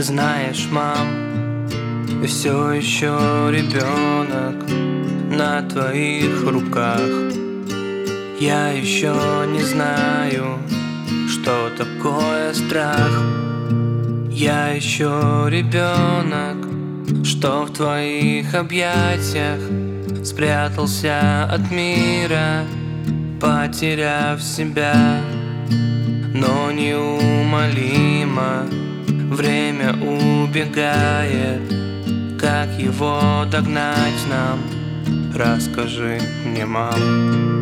знаешь, мам, я все еще ребенок на твоих руках. Я еще не знаю, что такое страх. Я еще ребенок, что в твоих объятиях спрятался от мира, потеряв себя. Но неумолимо время убегает. Как его догнать нам? Расскажи мне, мам.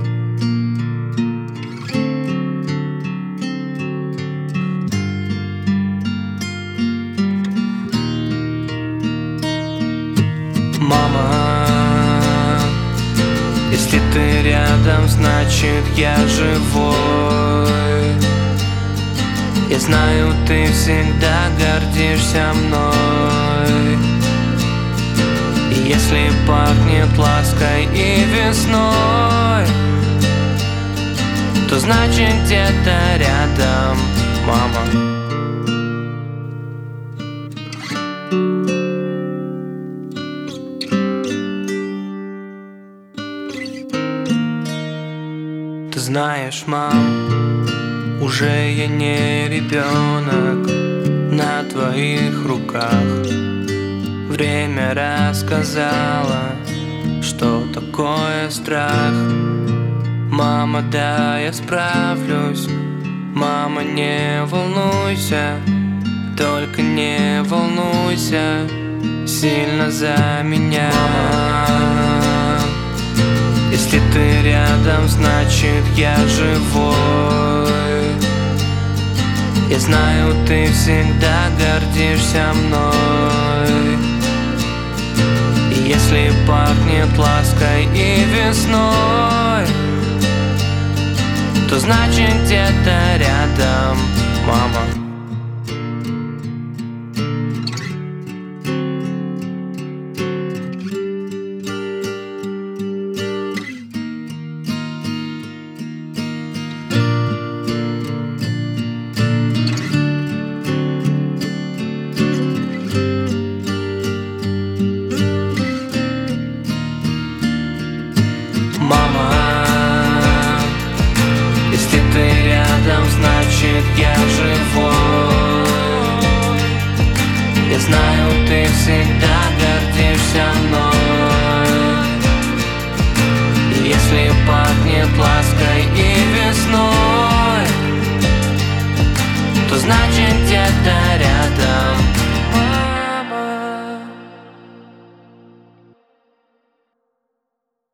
Мама, если ты рядом, значит я живой. Я знаю, ты всегда гордишься мной. И если пахнет лаской и весной, то значит где-то рядом, мама. Ты знаешь, мам, уже я не ребенок на твоих руках. Время рассказало, что такое страх. Мама, да, я справлюсь. Мама, не волнуйся, только не волнуйся сильно за меня. Если ты рядом, значит я живой. Я знаю, ты всегда гордишься мной. И если пахнет лаской и весной, то значит где-то рядом, мама. Мама, если ты рядом, значит я живой. Я знаю, ты всегда гордишься мной. И если пахнет лаской и весной, то значит где-то